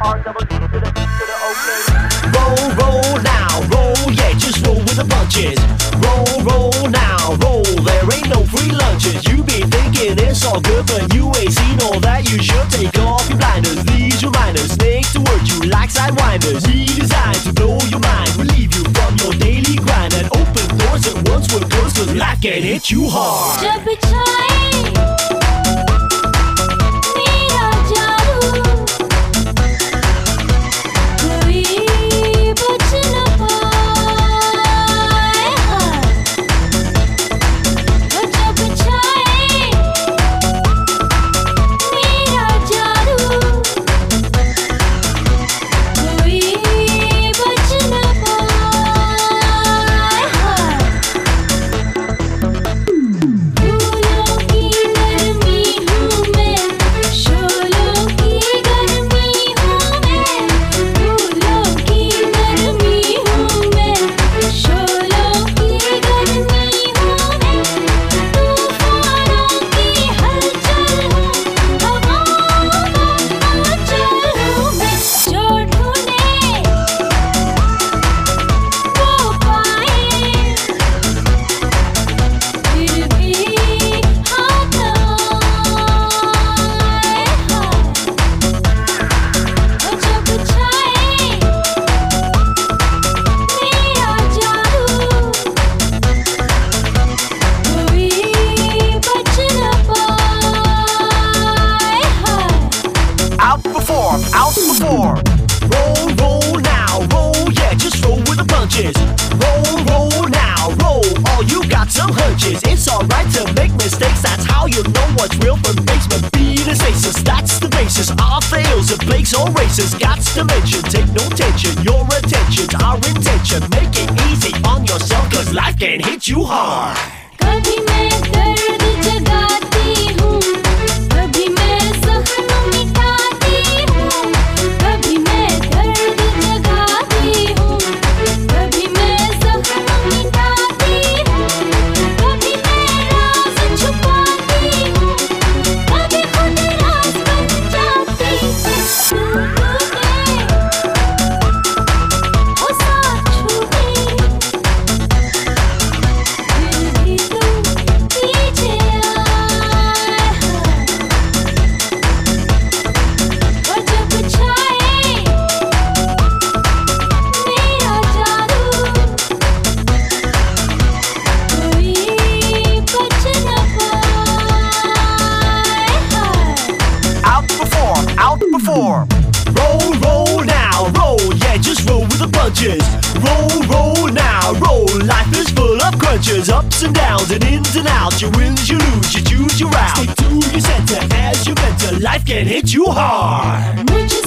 Roll, roll now, roll, yeah, just roll with the punches. Roll, roll now, roll, there ain't no free lunches. You be thinking it's all good, but you ain't seen all that. You should take off your blinders, these reminders, snakes to work you like sidewinders. Redesigned to blow your mind, relieve you from your daily grind, and open doors that once were closed, cause life can hit you hard. Outperform. Roll, roll now, roll, yeah, just roll with the punches. Roll, roll now, roll, oh, you got some hunches. It's alright to make mistakes, that's how you know what's real from basement. Beat and aces, that's the basis. Our fails, it breaks all races. Got to mention, take no tension. Your attention's our intention. Make it easy on yourself, cause life can hit you hard. कभी मैं दर्द जगाती हूँ, कभी मैं जख्म मिटाती हूँ, कभी मैं दर्द जगाती हूँ, कभी मैं जख्म मिटाती हूँ, कभी मैं राज छुपाती हूँ, कभी खुद राज बन जाती हूँ। वो साथ छूटे Outperform. Roll, roll now, roll, yeah, just roll with the punches. Roll, roll now, roll, life is full of crunches. Ups and downs and ins and outs, you win, you lose, you choose your route. Stick to your center as you mentor, life can hit you hard.